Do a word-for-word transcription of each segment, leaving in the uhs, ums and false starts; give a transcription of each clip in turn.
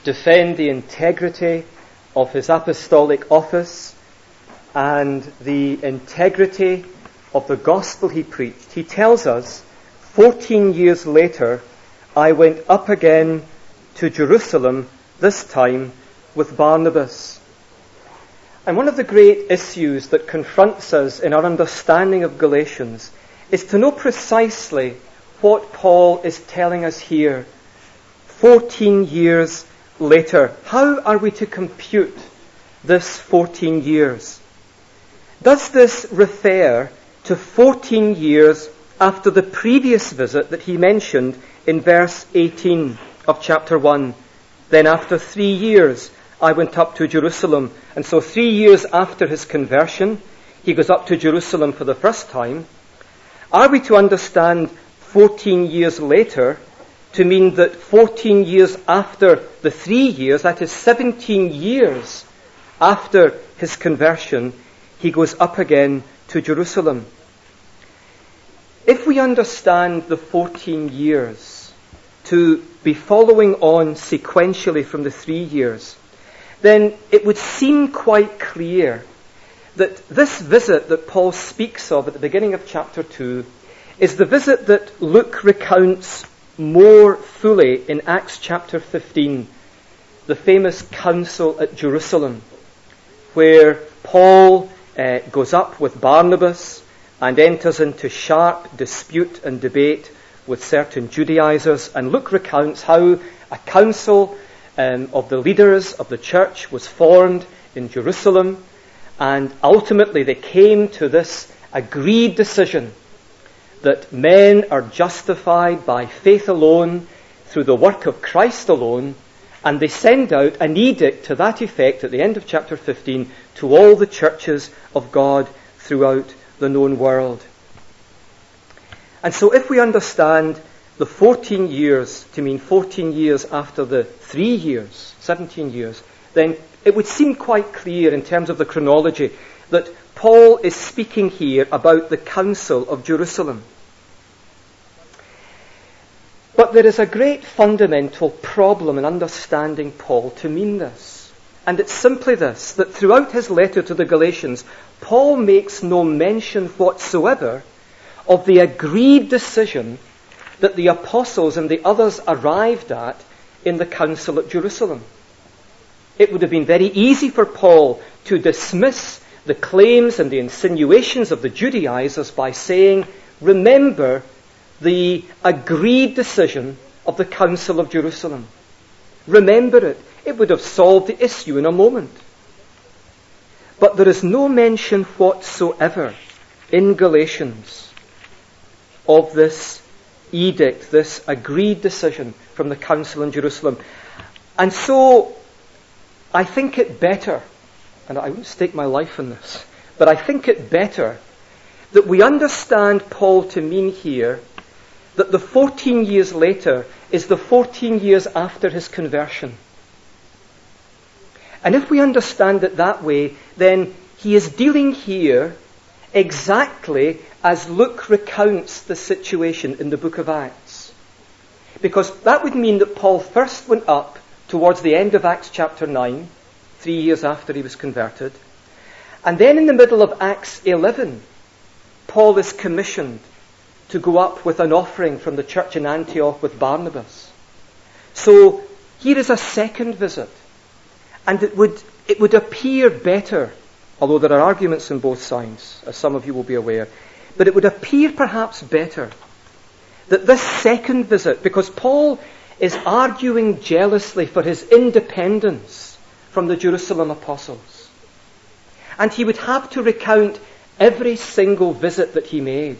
defend the integrity of his apostolic office and the integrity of the gospel he preached, he tells us, fourteen years later, I went up again to Jerusalem, this time with Barnabas. And one of the great issues that confronts us in our understanding of Galatians is to know precisely what Paul is telling us here, fourteen years later. How are we to compute this fourteen years? Does this refer to fourteen years after the previous visit that he mentioned in verse eighteen of chapter one? Then after three years I went up to Jerusalem. And so three years after his conversion, he goes up to Jerusalem for the first time. Are we to understand fourteen years later to mean that fourteen years after the three years, that is seventeen years after his conversion, he goes up again to Jerusalem? If we understand the fourteen years to be following on sequentially from the three years, then it would seem quite clear that this visit that Paul speaks of at the beginning of chapter two is the visit that Luke recounts more fully in Acts chapter fifteen, the famous council at Jerusalem, where Paul uh, goes up with Barnabas and enters into sharp dispute and debate with certain Judaizers. And Luke recounts how a council um, of the leaders of the church was formed in Jerusalem, and ultimately they came to this agreed decision that men are justified by faith alone, through the work of Christ alone, and they send out an edict to that effect at the end of chapter fifteen to all the churches of God throughout the known world. And so if we understand the fourteen years to mean fourteen years after the three years, seventeen years, then it would seem quite clear in terms of the chronology that Paul is speaking here about the Council of Jerusalem. But there is a great fundamental problem in understanding Paul to mean this. And it's simply this, that throughout his letter to the Galatians, Paul makes no mention whatsoever of the agreed decision that the apostles and the others arrived at in the Council at Jerusalem. It would have been very easy for Paul to dismiss the claims and the insinuations of the Judaizers by saying, remember the agreed decision of the Council of Jerusalem. Remember it. It would have solved the issue in a moment. But there is no mention whatsoever in Galatians of this edict, this agreed decision from the Council in Jerusalem. And so I think it better, and I won't stake my life in this, but I think it better that we understand Paul to mean here that the fourteen years later is the fourteen years after his conversion. And if we understand it that way, then he is dealing here exactly as Luke recounts the situation in the book of Acts. Because that would mean that Paul first went up towards the end of Acts chapter nine, three years after he was converted. And then in the middle of Acts eleven, Paul is commissioned to go up with an offering from the church in Antioch with Barnabas. So here is a second visit. And it would it would appear better, although there are arguments on both sides, as some of you will be aware, but it would appear perhaps better that this second visit, because Paul is arguing jealously for his independence from the Jerusalem apostles, and he would have to recount every single visit that he made.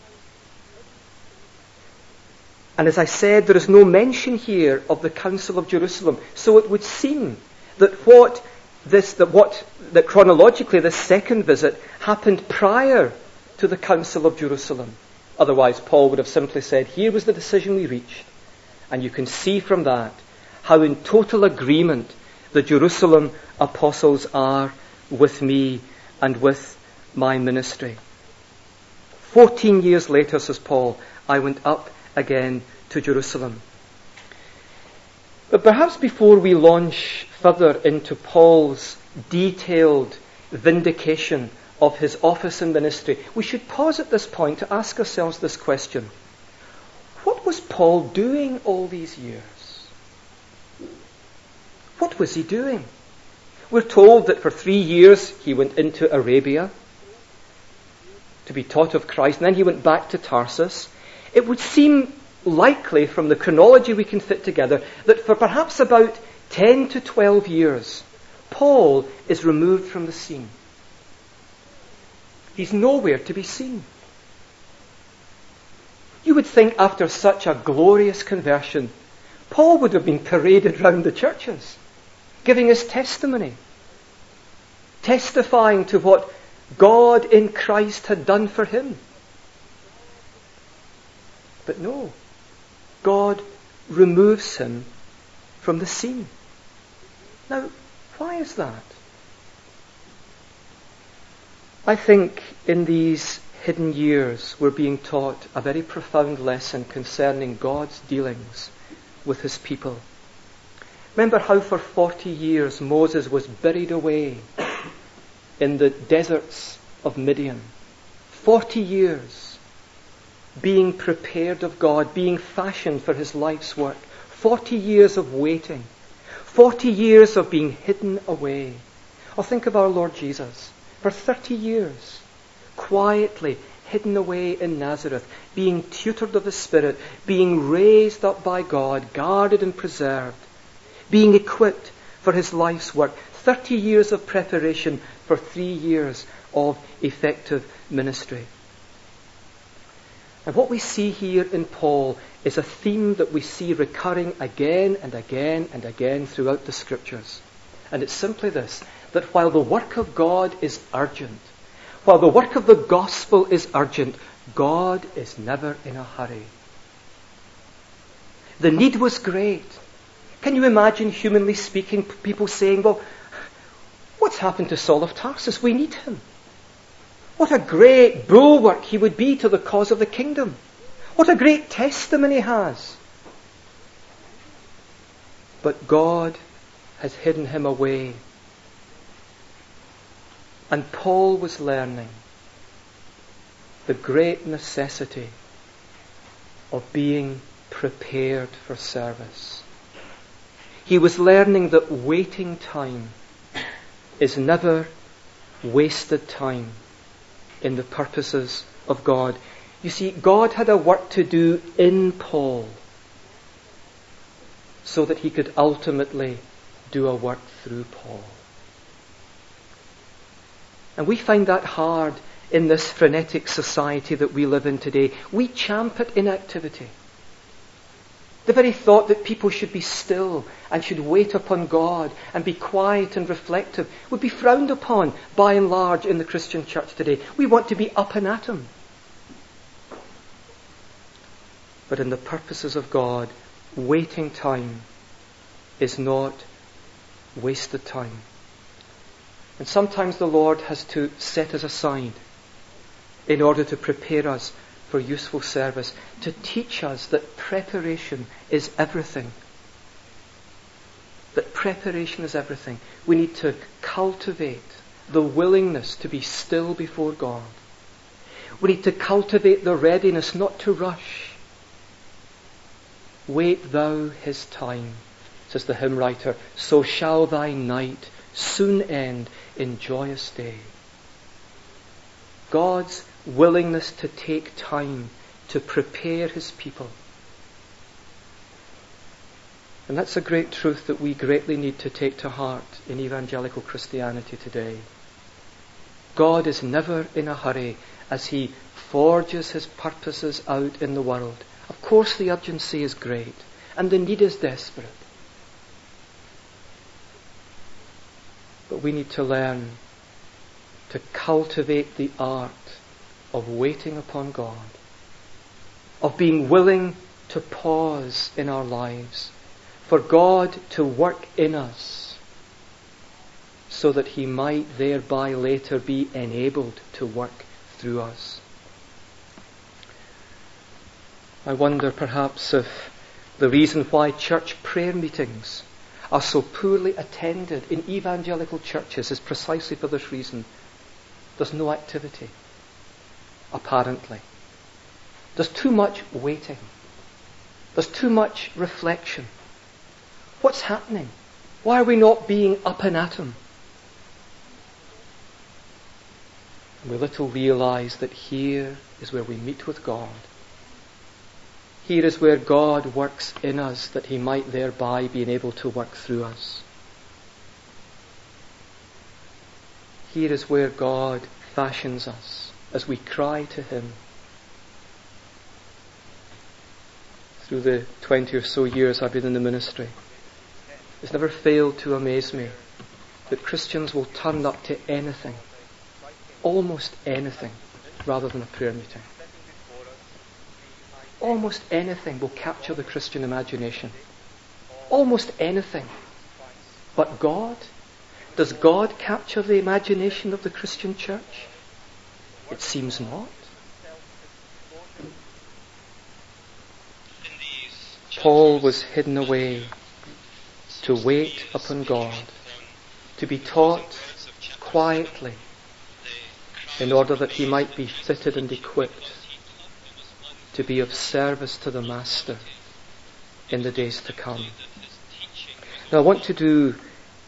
And as I said, there is no mention here of the Council of Jerusalem. So it would seem that what this, that what, that chronologically this second visit happened prior to the Council of Jerusalem. Otherwise, Paul would have simply said, here was the decision we reached. And you can see from that how in total agreement the Jerusalem apostles are with me and with my ministry. Fourteen years later, says Paul, I went up again to Jerusalem. But perhaps before we launch further into Paul's detailed vindication of his office and ministry, we should pause at this point to ask ourselves this question. What was Paul doing all these years? What was he doing? We're told that for three years he went into Arabia to be taught of Christ, and then he went back to Tarsus. It would seem likely from the chronology we can fit together that for perhaps about ten to twelve years, Paul is removed from the scene. He's nowhere to be seen. You would think after such a glorious conversion, Paul would have been paraded round the churches, giving his testimony, testifying to what God in Christ had done for him. But no, God removes him from the scene. Now, why is that? I think in these hidden years we're being taught a very profound lesson concerning God's dealings with his people. Remember how for forty years Moses was buried away in the deserts of Midian. Forty years being prepared of God, being fashioned for his life's work. Forty years of waiting. Forty years of being hidden away. Or think of our Lord Jesus. For thirty years, quietly hidden away in Nazareth, being tutored of the Spirit, being raised up by God, guarded and preserved, being equipped for his life's work. Thirty years of preparation for three years of effective ministry. And what we see here in Paul is a theme that we see recurring again and again and again throughout the Scriptures. And it's simply this, that while the work of God is urgent, while the work of the gospel is urgent, God is never in a hurry. The need was great. Can you imagine, humanly speaking, people saying, well, what's happened to Saul of Tarsus? We need him. What a great bulwark he would be to the cause of the kingdom. What a great testimony he has. But God has hidden him away. And Paul was learning the great necessity of being prepared for service. He was learning that waiting time is never wasted time in the purposes of God. You see, God had a work to do in Paul so that he could ultimately do a work through Paul. And we find that hard in this frenetic society that we live in today. We champ at inactivity. The very thought that people should be still and should wait upon God and be quiet and reflective would be frowned upon by and large in the Christian church today. We want to be up and at 'em. But in the purposes of God, waiting time is not wasted time. And sometimes the Lord has to set us aside in order to prepare us for useful service, to teach us that preparation is everything. That preparation is everything. We need to cultivate the willingness to be still before God. We need to cultivate the readiness not to rush. Wait thou his time, says the hymn writer, so shall thy night soon end in joyous day. God's willingness to take time to prepare his people. And that's a great truth that we greatly need to take to heart in evangelical Christianity today. God is never in a hurry as he forges his purposes out in the world. Of course the urgency is great and the need is desperate. But we need to learn to cultivate the art of waiting upon God, of being willing to pause in our lives for God to work in us so that he might thereby later be enabled to work through us. I wonder perhaps if The reason why church prayer meetings are so poorly attended in evangelical churches is precisely for this reason. There's no activity, apparently. There's too much waiting. There's too much reflection. What's happening? Why are we not being up and at 'em? And we little realize that here is where we meet with God. Here is where God works in us, that he might thereby be able to work through us. Here is where God fashions us as we cry to him. Through the twenty or so years I've been in the ministry, it's never failed to amaze me that Christians will turn up to anything, almost anything, rather than a prayer meeting. Almost anything will capture the Christian imagination. Almost anything. But God? Does God capture the imagination of the Christian church? It seems not. Paul was hidden away to wait upon God, to be taught quietly in order that he might be fitted and equipped to be of service to the Master in the days to come. Now I want to do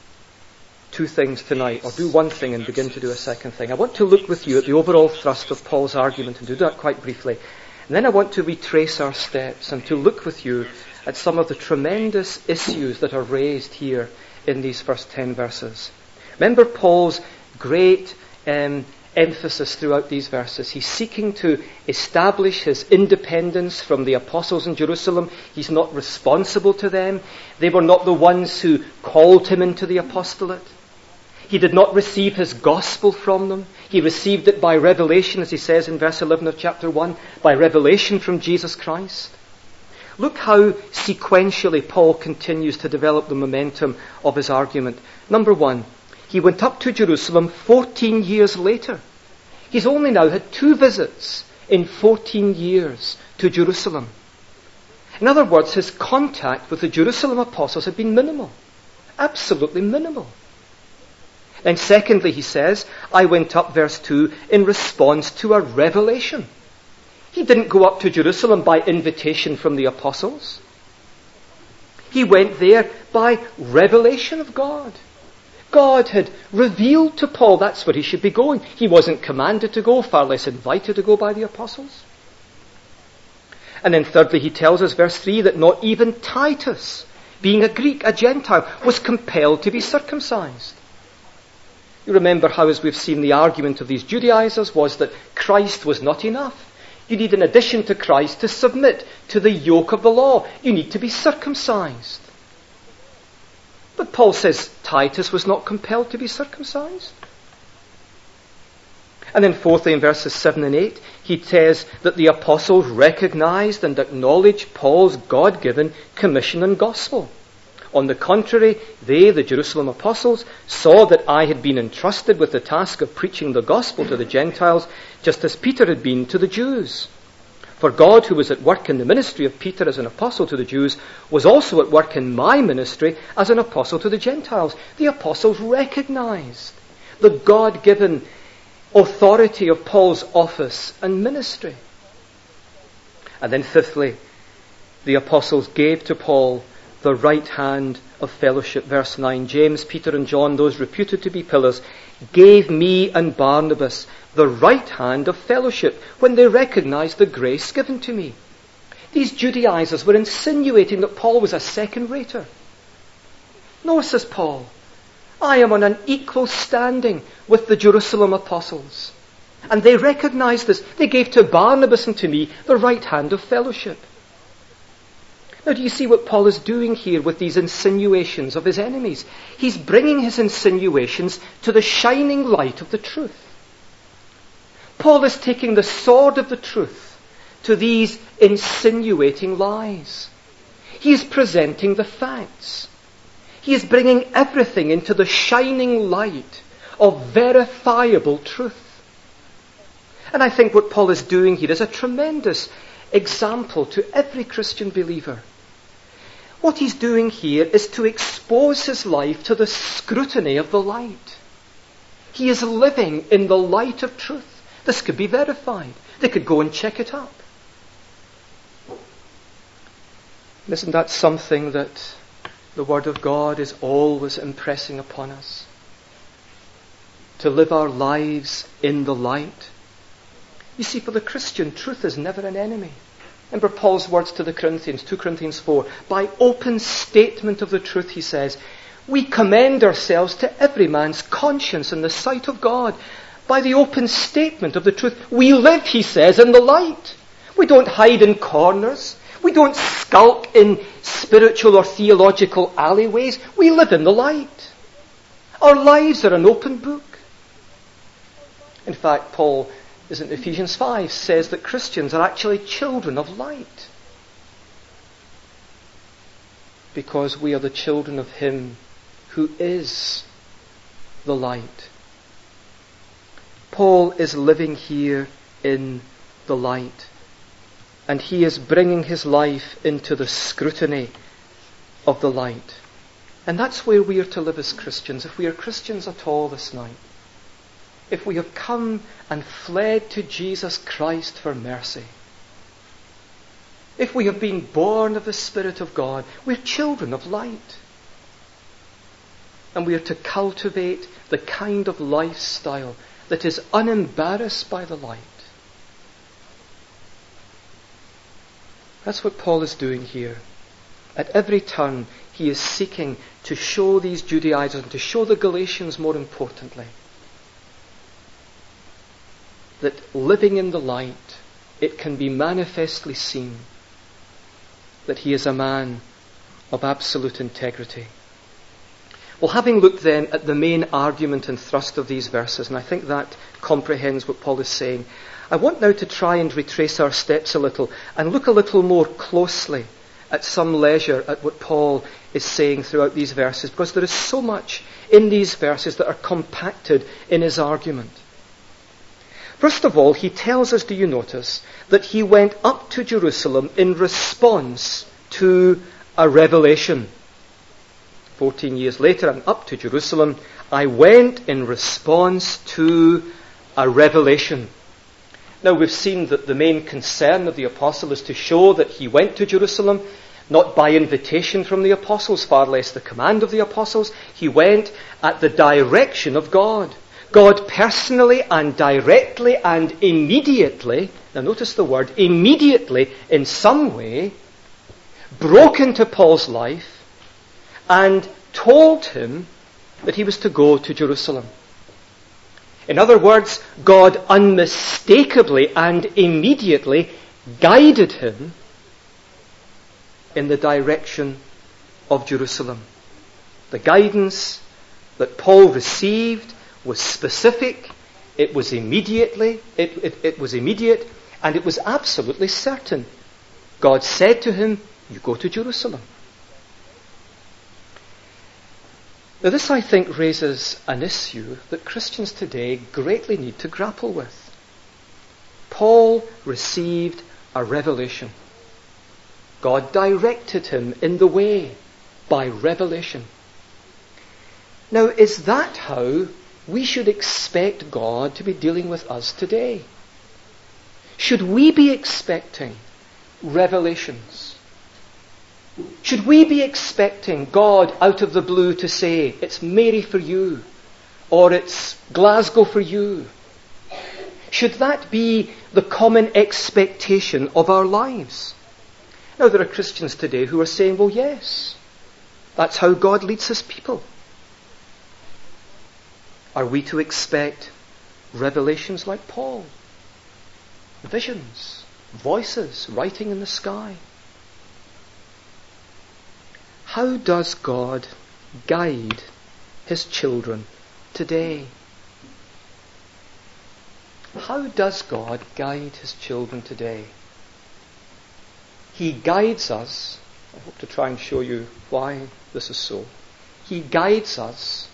two things tonight, or do one thing and begin to do a second thing. I want to look with you at the overall thrust of Paul's argument and do that quite briefly. And then I want to retrace our steps and to look with you at some of the tremendous issues that are raised here in these first ten verses. Remember Paul's great um, emphasis throughout these verses. He's seeking to establish his independence from the apostles in Jerusalem. He's not responsible to them. They were not the ones who called him into the apostolate. He did not receive his gospel from them. He received it by revelation, as he says in verse eleven of chapter one, by revelation from Jesus Christ. Look how sequentially Paul continues to develop the momentum of his argument. Number one, he went up to Jerusalem fourteen years later. He's only now had two visits in fourteen years to Jerusalem. In other words, his contact with the Jerusalem apostles had been minimal. Absolutely minimal. And secondly, he says, I went up, verse two, in response to a revelation. He didn't go up to Jerusalem by invitation from the apostles. He went there by revelation of God. God had revealed to Paul that's where he should be going. He wasn't commanded to go, far less invited to go by the apostles. And then thirdly, he tells us, verse three, that not even Titus, being a Greek, a Gentile, was compelled to be circumcised. You remember how, as we've seen, the argument of these Judaizers was that Christ was not enough. You need, in addition to Christ, to submit to the yoke of the law. You need to be circumcised. But Paul says Titus was not compelled to be circumcised. And then fourthly, in verses seven and eight, he says that the apostles recognized and acknowledged Paul's God-given commission and gospel. On the contrary, they, the Jerusalem apostles, saw that I had been entrusted with the task of preaching the gospel to the Gentiles, just as Peter had been to the Jews. For God, who was at work in the ministry of Peter as an apostle to the Jews, was also at work in my ministry as an apostle to the Gentiles. The apostles recognized the God-given authority of Paul's office and ministry. And then fifthly, the apostles gave to Paul the right hand of fellowship. Verse nine, James, Peter and John, those reputed to be pillars, gave me and Barnabas the right hand of fellowship when they recognized the grace given to me. These Judaizers were insinuating that Paul was a second-rater. No, says Paul, I am on an equal standing with the Jerusalem apostles. And they recognized this. They gave to Barnabas and to me the right hand of fellowship. Now, do you see what Paul is doing here with these insinuations of his enemies? He's bringing his insinuations to the shining light of the truth. Paul is taking the sword of the truth to these insinuating lies. He is presenting the facts. He is bringing everything into the shining light of verifiable truth. And I think what Paul is doing here is a tremendous example to every Christian believer. What he's doing here is to expose his life to the scrutiny of the light. He is living in the light of truth. This could be verified. They could go and check it up. Isn't that something that the Word of God is always impressing upon us? To live our lives in the light. You see, for the Christian, truth is never an enemy. Remember Paul's words to the Corinthians, two Corinthians four. By open statement of the truth, he says, we commend ourselves to every man's conscience in the sight of God. By the open statement of the truth, we live, he says, in the light. We don't hide in corners. We don't skulk in spiritual or theological alleyways. We live in the light. Our lives are an open book. In fact, Paul, is in Ephesians five, says that Christians are actually children of light. Because we are the children of Him who is the light. Paul is living here in the light. And he is bringing his life into the scrutiny of the light. And that's where we are to live as Christians, if we are Christians at all this night. If we have come and fled to Jesus Christ for mercy. If we have been born of the Spirit of God, we're children of light. And we are to cultivate the kind of lifestyle that is unembarrassed by the light. That's what Paul is doing here. At every turn, he is seeking to show these Judaizers, and to show the Galatians more importantly, that living in the light, it can be manifestly seen that he is a man of absolute integrity. Well, having looked then at the main argument and thrust of these verses, and I think that comprehends what Paul is saying, I want now to try and retrace our steps a little and look a little more closely at some leisure at what Paul is saying throughout these verses, because there is so much in these verses that are compacted in his argument. First of all, he tells us, do you notice, that he went up to Jerusalem in response to a revelation. Fourteen years later, I'm up to Jerusalem. I went in response to a revelation. Now, we've seen that the main concern of the apostle is to show that he went to Jerusalem, not by invitation from the apostles, far less the command of the apostles. He went at the direction of God. God personally and directly and immediately, now notice the word, immediately, in some way, broke into Paul's life and told him that he was to go to Jerusalem. In other words, God unmistakably and immediately guided him in the direction of Jerusalem. The guidance that Paul received was specific, it was immediately, it, it, it was immediate, and it was absolutely certain. God said to him, you go to Jerusalem. Now this, I think, raises an issue that Christians today greatly need to grapple with. Paul received a revelation. God directed him in the way by revelation. Now, is that how we should expect God to be dealing with us today? Should we be expecting revelations? Should we be expecting God out of the blue to say, it's Mary for you, or it's Glasgow for you? Should that be the common expectation of our lives? Now, there are Christians today who are saying, well, yes, that's how God leads his people. Are we to expect revelations like Paul? Visions, voices, writing in the sky? How does God guide his children today? How does God guide his children today? He guides us, I hope to try and show you why this is so. He guides us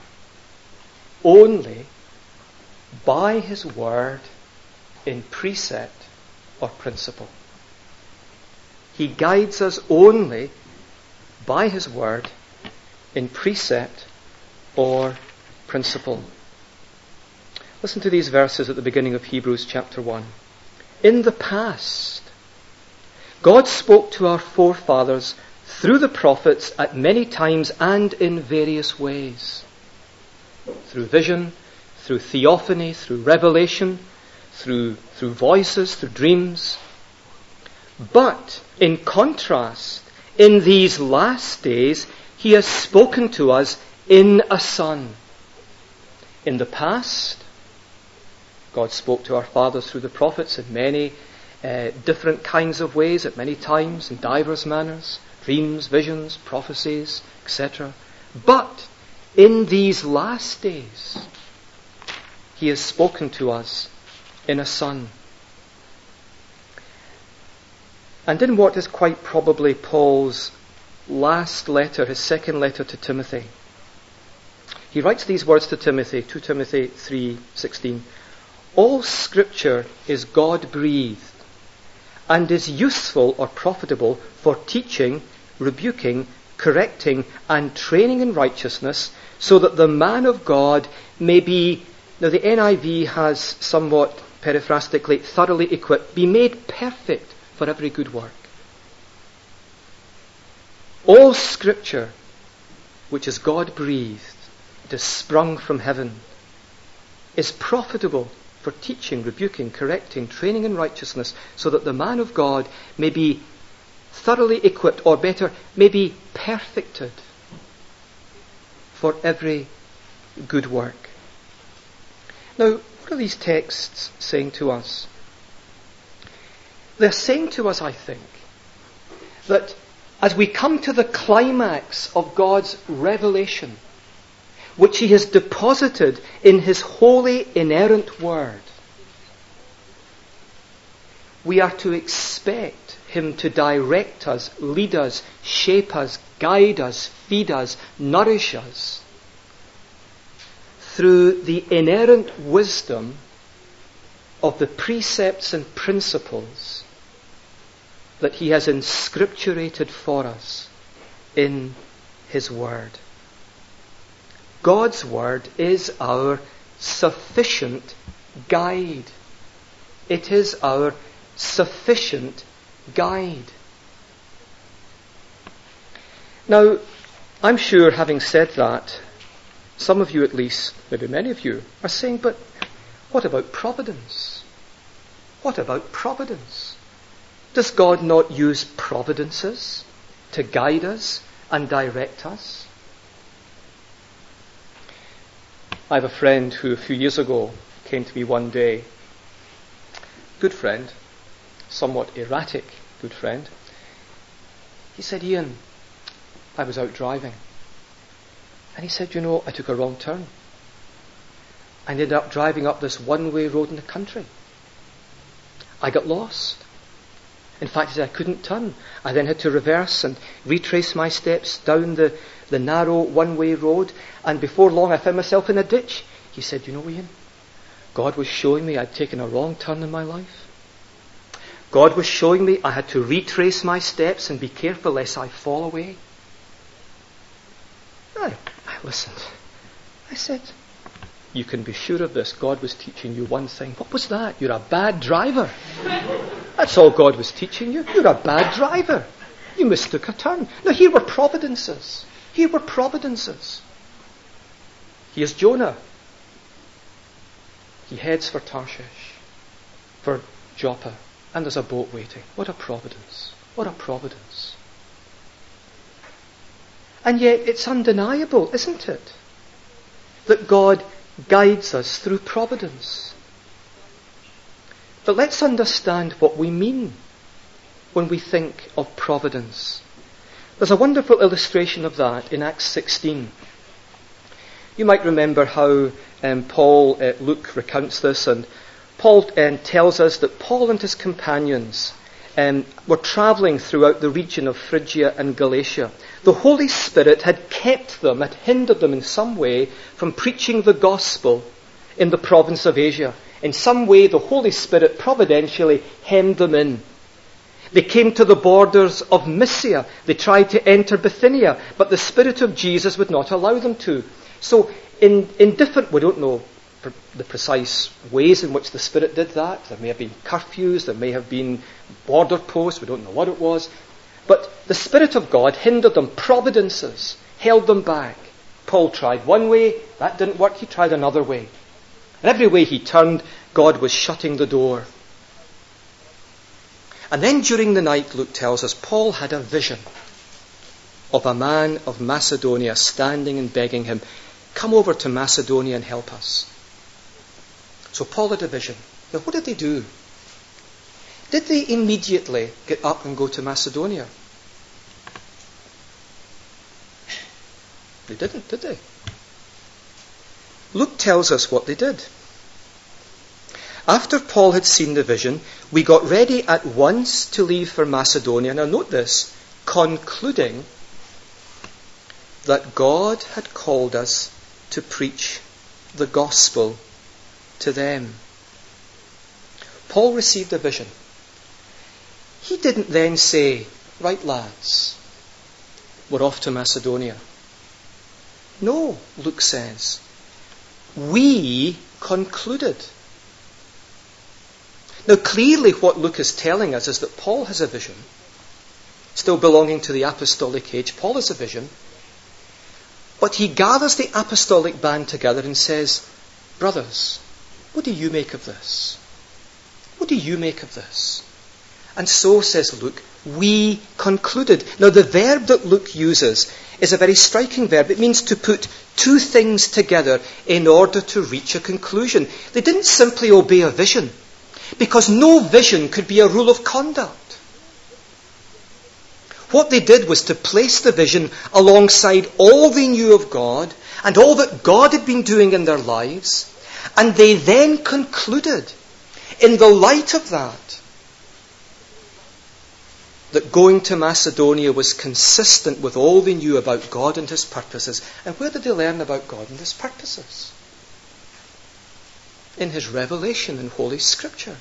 only by his word in precept or principle. He guides us only by his word in precept or principle. Listen to these verses at the beginning of Hebrews chapter one. In the past, God spoke to our forefathers through the prophets at many times and in various ways. Through vision, through theophany, through revelation, through, through voices, through dreams. But in contrast, in these last days, he has spoken to us in a Son. In the past, God spoke to our fathers through the prophets in many uh, different kinds of ways, at many times, in divers manners, dreams, visions, prophecies, et cetera. But in these last days, he has spoken to us in a Son. And in what is quite probably Paul's last letter, his second letter to Timothy, he writes these words to Timothy, Second Timothy three sixteen. All Scripture is God-breathed and is useful or profitable for teaching, rebuking, correcting, and training in righteousness, so that the man of God may be, now the N I V has somewhat periphrastically, thoroughly equipped, be made perfect for every good work. All Scripture, which is God-breathed, it is sprung from heaven, is profitable for teaching, rebuking, correcting, training in righteousness, so that the man of God may be thoroughly equipped, or better, may be perfected for every good work. Now, what are these texts saying to us? They're saying to us, I think, that as we come to the climax of God's revelation, which he has deposited in his holy, inerrant word, we are to expect him to direct us, lead us, shape us, guide us, feed us, nourish us through the inerrant wisdom of the precepts and principles that he has inscripturated for us in his word. God's word is our sufficient guide. It is our sufficient guide. Now, I'm sure, having said that, some of you at least, maybe many of you, are saying, but what about providence? What about providence? Does God not use providences to guide us and direct us? I have a friend who a few years ago came to me one day, good friend, somewhat erratic good friend. He said, Ian, I was out driving. And he said, you know, I took a wrong turn. I ended up driving up this one-way road in the country. I got lost. In fact, he said I couldn't turn. I then had to reverse and retrace my steps down the, the narrow one-way road. And before long, I found myself in a ditch. He said, you know, Ian, God was showing me I'd taken a wrong turn in my life. God was showing me I had to retrace my steps and be careful lest I fall away. I, I listened. I said, you can be sure of this. God was teaching you one thing. What was that? You're a bad driver. That's all God was teaching you. You're a bad driver. You mistook a turn. Now here were providences. Here were providences. Here's Jonah. He heads for Tarshish, for Joppa, and there's a boat waiting. What a providence. What a providence. And yet it's undeniable, isn't it, that God guides us through providence. But let's understand what we mean when we think of providence. There's a wonderful illustration of that in Acts sixteen. You might remember how um, Paul, uh, Luke recounts this, and Paul um, tells us that Paul and his companions um, were travelling throughout the region of Phrygia and Galatia. The Holy Spirit had kept them, had hindered them in some way from preaching the gospel in the province of Asia. In some way, the Holy Spirit providentially hemmed them in. They came to the borders of Mysia. They tried to enter Bithynia, but the Spirit of Jesus would not allow them to. So in, in different, we don't know the precise ways in which the Spirit did that. There may have been curfews, there may have been border posts, we don't know what it was. But the Spirit of God hindered them. Providences held them back. Paul tried one way, that didn't work, he tried another way. And every way he turned, God was shutting the door. And then during the night, Luke tells us, Paul had a vision of a man of Macedonia standing and begging him, come over to Macedonia and help us. So Paul had a vision. Now what did they do? Did they immediately get up and go to Macedonia? They didn't, did they? Luke tells us what they did. After Paul had seen the vision, we got ready at once to leave for Macedonia. Now note this, concluding that God had called us to preach the gospel to them. Paul received a vision. He didn't then say, right lads, we're off to Macedonia. No, Luke says, we concluded. Now clearly what Luke is telling us is that Paul has a vision. Still belonging to the apostolic age, Paul has a vision. But he gathers the apostolic band together and says, brothers, what do you make of this? What do you make of this? And so, says Luke, we concluded. Now the verb that Luke uses is a very striking verb. It means to put two things together in order to reach a conclusion. They didn't simply obey a vision, because no vision could be a rule of conduct. What they did was to place the vision alongside all they knew of God and all that God had been doing in their lives, and they then concluded, in the light of that, that going to Macedonia was consistent with all they knew about God and His purposes. And where did they learn about God and His purposes? In His revelation in Holy Scripture.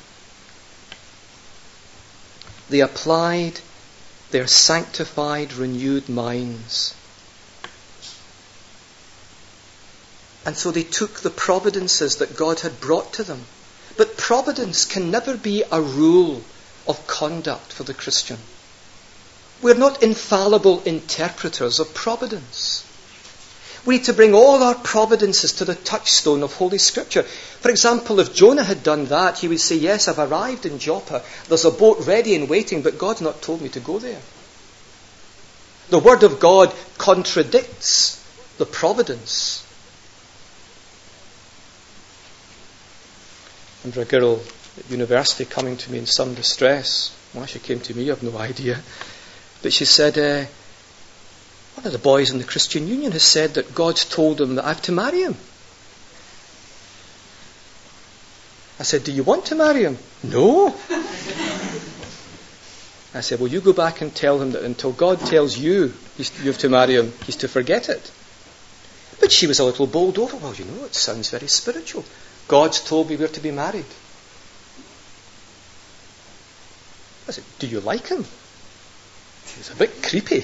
They applied their sanctified, renewed minds. And so they took the providences that God had brought to them. But providence can never be a rule of conduct for the Christian. We're not infallible interpreters of providence. We need to bring all our providences to the touchstone of Holy Scripture. For example, if Jonah had done that, he would say, yes, I've arrived in Joppa. There's a boat ready and waiting, but God's not told me to go there. The Word of God contradicts the providence. I remember a girl at university coming to me in some distress. Why she came to me, I have no idea. But she said, uh, one of the boys in the Christian Union has said that God's told him that I have to marry him. I said, do you want to marry him? No. I said, well, you go back and tell him that until God tells you you have to marry him, he's to forget it. But she was a little bowled over. Well, you know, it sounds very spiritual. God's told me we're to be married. I said, do you like him? He was a bit creepy.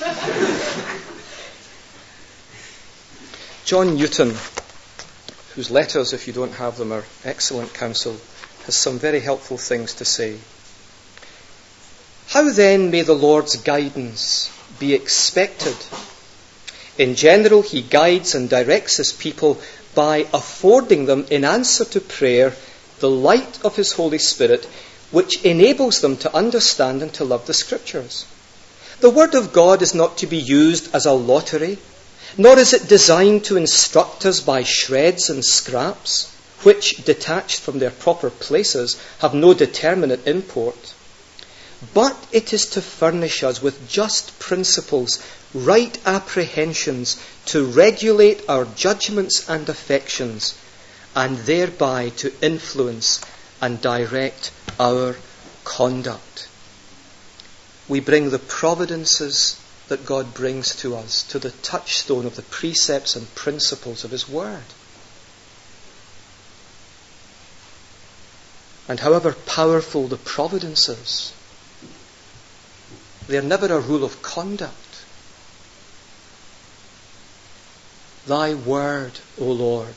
John Newton, whose letters, if you don't have them, are excellent counsel, has some very helpful things to say. How then may the Lord's guidance be expected? In general, He guides and directs His people by affording them, in answer to prayer, the light of His Holy Spirit, which enables them to understand and to love the Scriptures. The Word of God is not to be used as a lottery, nor is it designed to instruct us by shreds and scraps, which, detached from their proper places, have no determinate import. But it is to furnish us with just principles, right apprehensions, to regulate our judgments and affections, and thereby to influence and direct our conduct. We bring the providences that God brings to us to the touchstone of the precepts and principles of His Word. And however powerful the providences, They are never a rule of conduct. Thy word, O Lord,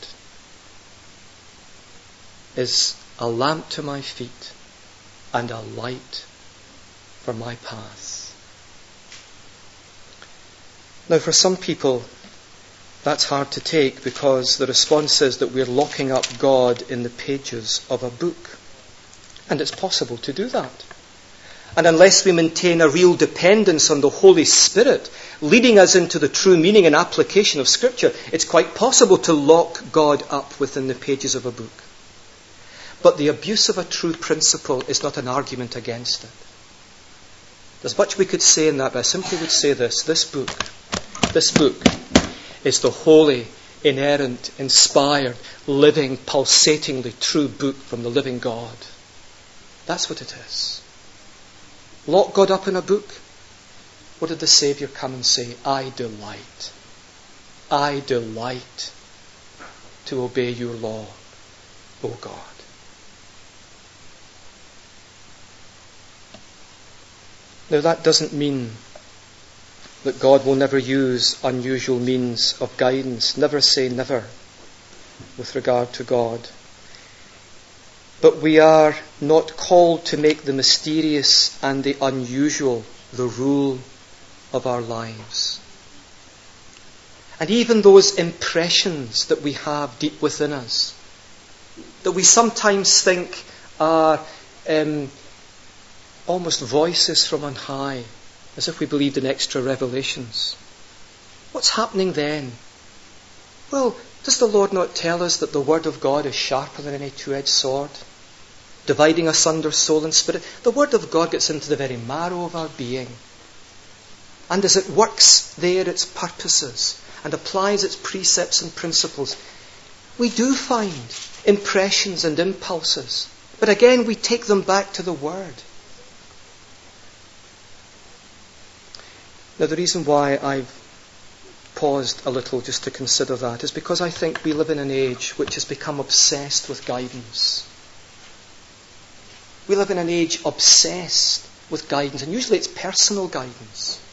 is a lamp to my feet and a light for my paths. Now, for some people, that's hard to take because the response is that we're locking up God in the pages of a book. And it's possible to do that. And unless we maintain a real dependence on the Holy Spirit, leading us into the true meaning and application of Scripture, it's quite possible to lock God up within the pages of a book. But the abuse of a true principle is not an argument against it. There's much we could say in that, but I simply would say this. This book, this book is the holy, inerrant, inspired, living, pulsatingly true book from the living God. That's what it is. Lock God up in a book. What did the Saviour come and say? I delight. I delight to obey your law, O God. Now that doesn't mean that God will never use unusual means of guidance. Never say never with regard to God. But we are not called to make the mysterious and the unusual the rule of our lives. And even those impressions that we have deep within us, that we sometimes think are um, almost voices from on high, as if we believed in extra revelations. What's happening then? Well, does the Lord not tell us that the Word of God is sharper than any two-edged sword, dividing asunder soul and spirit? The Word of God gets into the very marrow of our being. And as it works there its purposes and applies its precepts and principles, we do find impressions and impulses. But again, we take them back to the Word. Now, the reason why I've paused a little just to consider that is because I think we live in an age which has become obsessed with guidance. We live in an age obsessed with guidance, and usually it's personal guidance.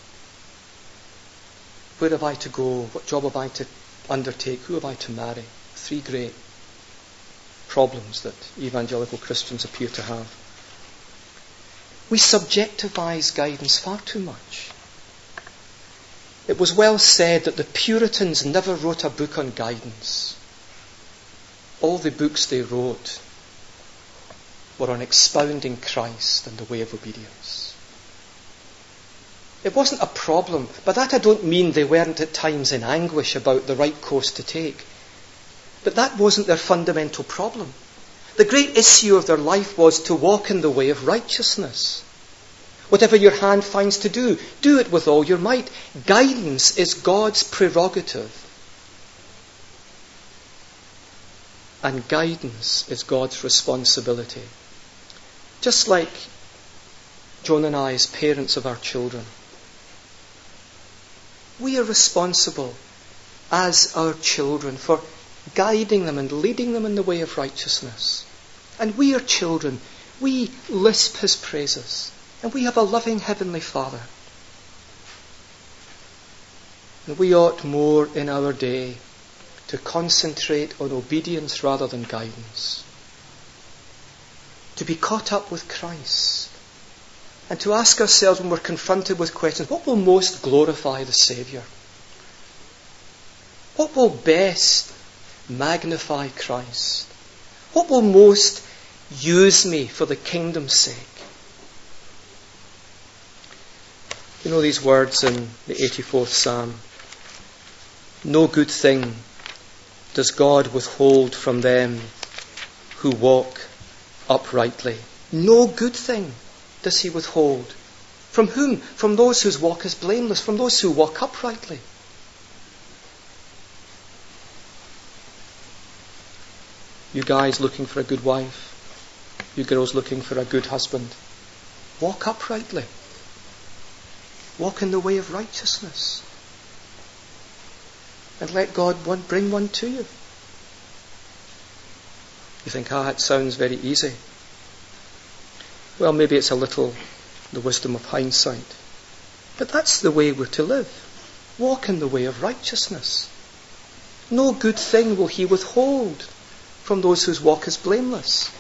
Where have I to go? What job have I to undertake? Who have I to marry? Three great problems that evangelical Christians appear to have. We subjectivise guidance far too much. It was well said that the Puritans never wrote a book on guidance. All the books they wrote were on expounding Christ and the way of obedience. It wasn't a problem. By that I don't mean they weren't at times in anguish about the right course to take. But that wasn't their fundamental problem. The great issue of their life was to walk in the way of righteousness. Whatever your hand finds to do, do it with all your might. Guidance is God's prerogative. And guidance is God's responsibility. Just like Joan and I as parents of our children. We are responsible as our children for guiding them and leading them in the way of righteousness. And we are children. We lisp his praises. And we have a loving Heavenly Father. And we ought more in our day to concentrate on obedience rather than guidance. To be caught up with Christ. And to ask ourselves when we're confronted with questions, what will most glorify the Saviour? What will best magnify Christ? What will most use me for the kingdom's sake? You know these words in the eighty-fourth Psalm. No good thing does God withhold from them who walk uprightly. No good thing does he withhold. From whom? From those whose walk is blameless, from those who walk uprightly. You guys looking for a good wife, you girls looking for a good husband, walk uprightly. Walk in the way of righteousness. And let God one, bring one to you. You think, ah, it sounds very easy. Well, maybe it's a little the wisdom of hindsight. But that's the way we're to live. Walk in the way of righteousness. No good thing will he withhold from those whose walk is blameless.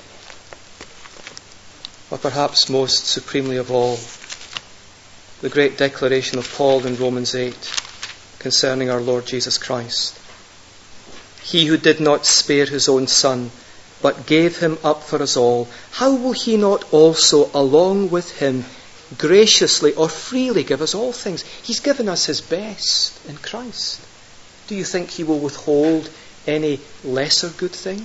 Or perhaps most supremely of all, the great declaration of Paul in Romans eight concerning our Lord Jesus Christ. He who did not spare his own son, but gave him up for us all, how will he not also, along with him, graciously or freely give us all things? He's given us his best in Christ. Do you think he will withhold any lesser good thing?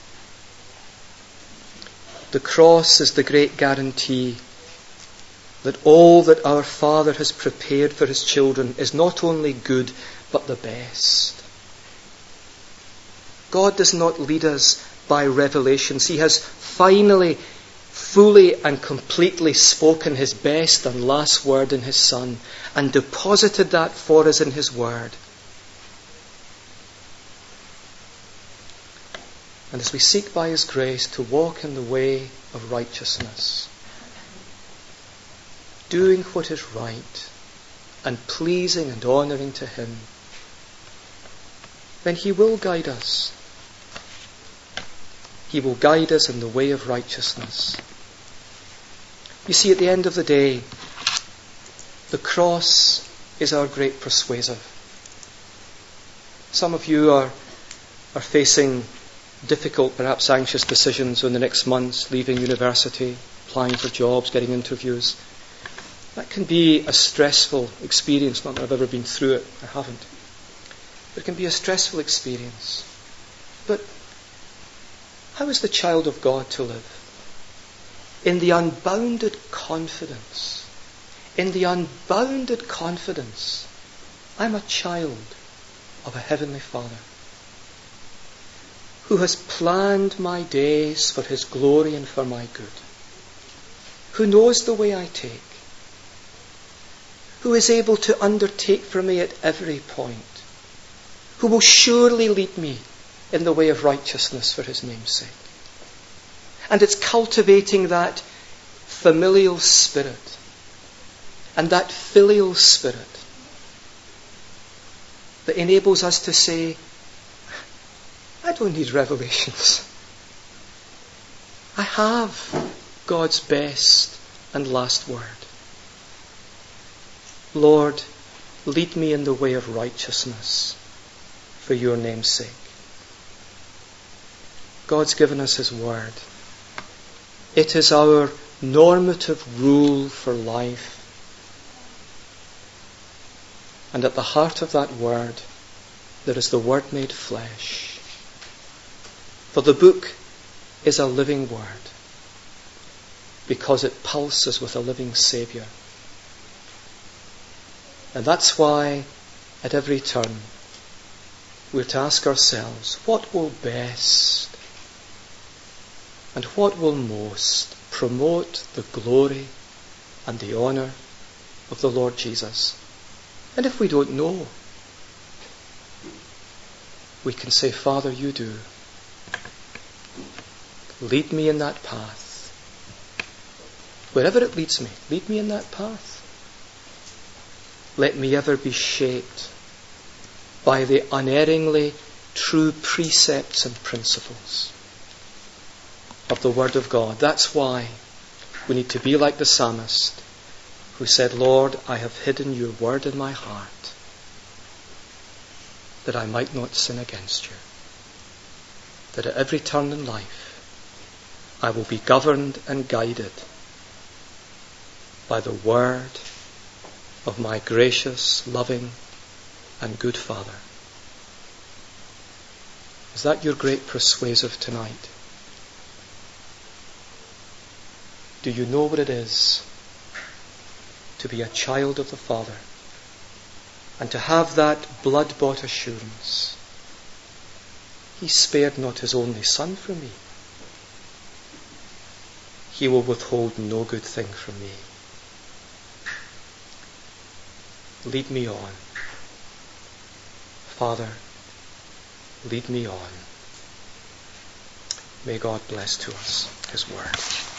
The cross is the great guarantee that all that our Father has prepared for his children is not only good, but the best. God does not lead us by revelations. He has finally, fully and completely spoken his best and last word in his Son and deposited that for us in his word. And as we seek by his grace to walk in the way of righteousness, doing what is right and pleasing and honouring to him, then he will guide us. He will guide us in the way of righteousness. You see, at the end of the day, the cross is our great persuasive. Some of you are, are facing difficult, perhaps anxious decisions in the next months, leaving university, applying for jobs, getting interviews. That can be a stressful experience. Not that I've ever been through it, I haven't. But it can be a stressful experience. But how is the child of God to live? In the unbounded confidence. In the unbounded confidence. I'm a child of a heavenly Father who has planned my days for his glory and for my good, who knows the way I take, who is able to undertake for me at every point, who will surely lead me in the way of righteousness for his name's sake. And it's cultivating that familial spirit and that filial spirit that enables us to say, I don't need revelations. I have God's best and last word. Lord, lead me in the way of righteousness for your name's sake. God's given us his word. It is our normative rule for life. And at the heart of that word, there is the word made flesh. For the book is a living word because it pulses with a living Saviour. And that's why at every turn we're to ask ourselves, what will best and what will most promote the glory and the honour of the Lord Jesus? And if we don't know, we can say, Father, you do. Lead me in that path. Wherever it leads me, lead me in that path. Let me ever be shaped by the unerringly true precepts and principles of the Word of God. That's why we need to be like the psalmist who said, Lord, I have hidden your word in my heart that I might not sin against you. That at every turn in life I will be governed and guided by the word of my gracious, loving and good Father. Is that your great persuasive tonight? Do you know what it is to be a child of the Father and to have that blood-bought assurance? He spared not his only Son for me. He will withhold no good thing from me. Lead me on. Father, lead me on. May God bless to us his word.